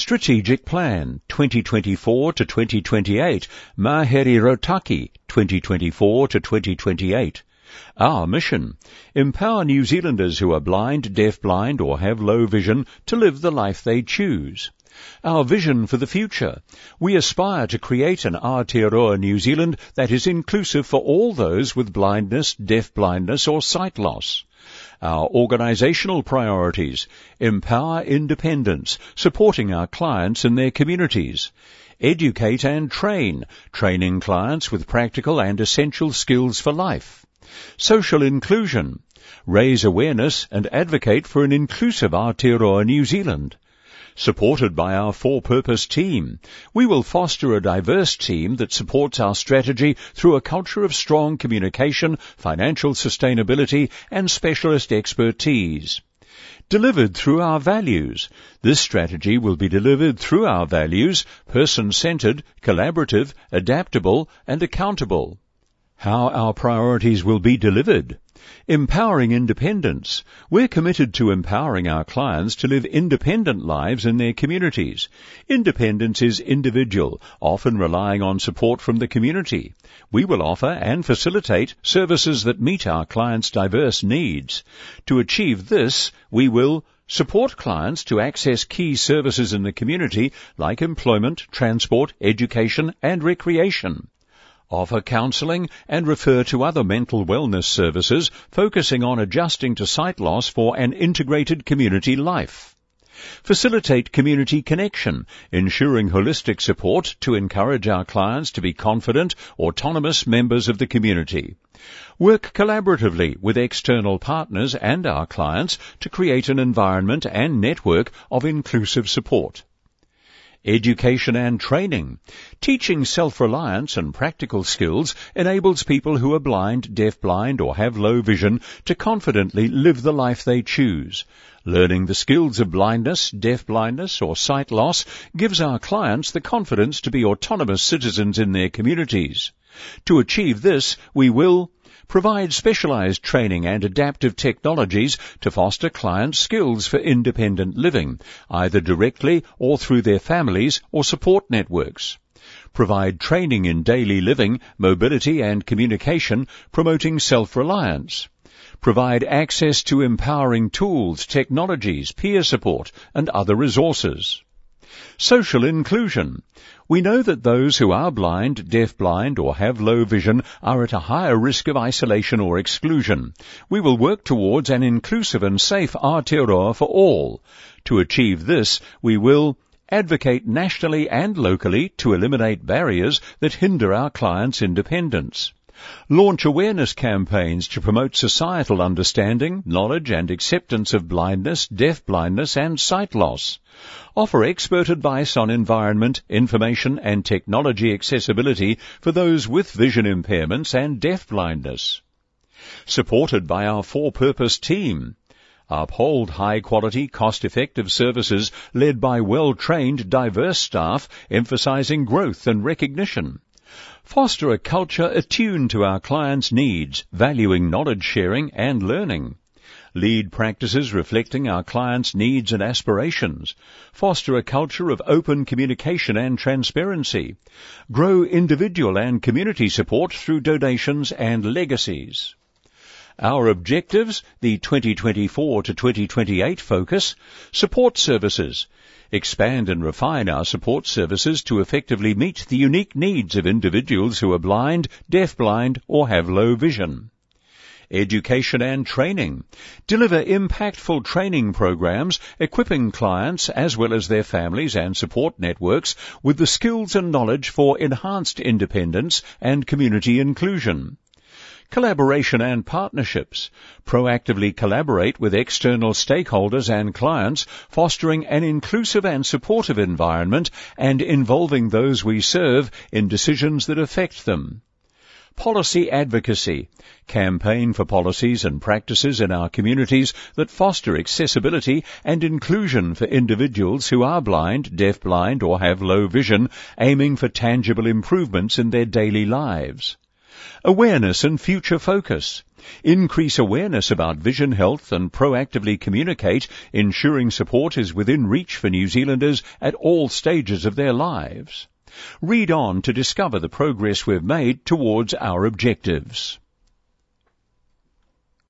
Strategic Plan 2024 to 2028, Maheri Rotaki 2024 to 2028. Our mission: empower New Zealanders who are blind, deaf-blind or have low vision to live the life they choose. Our vision for the future: we aspire to create an Aotearoa New Zealand that is inclusive for all those with blindness, deaf-blindness or sight loss. Our organisational priorities: empower independence, supporting our clients in their communities. Educate and train, training clients with practical and essential skills for life. Social inclusion: raise awareness and advocate for an inclusive Aotearoa New Zealand. Supported by our for-purpose team, we will foster a diverse team that supports our strategy through a culture of strong communication, financial sustainability and specialist expertise. Delivered through our values. This strategy will be delivered through our values: person-centred, collaborative, adaptable and accountable. How our priorities will be delivered: empowering independence. We're committed to empowering our clients to live independent lives in their communities. Independence is individual, often relying on support from the community. We will offer and facilitate services that meet our clients' diverse needs. To achieve this, we will support clients to access key services in the community like employment, transport, education and recreation. Offer counselling and refer to other mental wellness services, focusing on adjusting to sight loss for an integrated community life. Facilitate community connection, ensuring holistic support to encourage our clients to be confident, autonomous members of the community. Work collaboratively with external partners and our clients to create an environment and network of inclusive support. Education and training. Teaching self-reliance and practical skills enables people who are blind, deaf-blind or have low vision to confidently live the life they choose. Learning the skills of blindness, deaf-blindness or sight loss gives our clients the confidence to be autonomous citizens in their communities. To achieve this, we will provide specialised training and adaptive technologies to foster clients' skills for independent living, either directly or through their families or support networks. Provide training in daily living, mobility and communication, promoting self-reliance. Provide access to empowering tools, technologies, peer support and other resources. Social inclusion. We know that those who are blind, deaf-blind or have low vision are at a higher risk of isolation or exclusion. We will work towards an inclusive and safe Aotearoa for all. To achieve this, we will advocate nationally and locally to eliminate barriers that hinder our clients' independence. Launch awareness campaigns to promote societal understanding, knowledge and acceptance of blindness, deaf-blindness and sight loss. Offer expert advice on environment, information and technology accessibility for those with vision impairments and deaf-blindness. Supported by our for-purpose team. Uphold high-quality, cost-effective services led by well-trained, diverse staff, emphasizing growth and recognition. Foster a culture attuned to our clients' needs, valuing knowledge sharing and learning. Lead practices reflecting our clients' needs and aspirations. Foster a culture of open communication and transparency. Grow individual and community support through donations and legacies. Our objectives: the 2024 to 2028 focus, support services. Expand and refine our support services to effectively meet the unique needs of individuals who are blind, deaf-blind or have low vision. Education and training. Deliver impactful training programs equipping clients as well as their families and support networks with the skills and knowledge for enhanced independence and community inclusion. Collaboration and partnerships. Proactively collaborate with external stakeholders and clients, fostering an inclusive and supportive environment and involving those we serve in decisions that affect them. Policy advocacy. Campaign for policies and practices in our communities that foster accessibility and inclusion for individuals who are blind, deaf-blind or have low vision, aiming for tangible improvements in their daily lives. Awareness and future focus. Increase awareness about vision health and proactively communicate, ensuring support is within reach for New Zealanders at all stages of their lives. Read on to discover the progress we've made towards our objectives.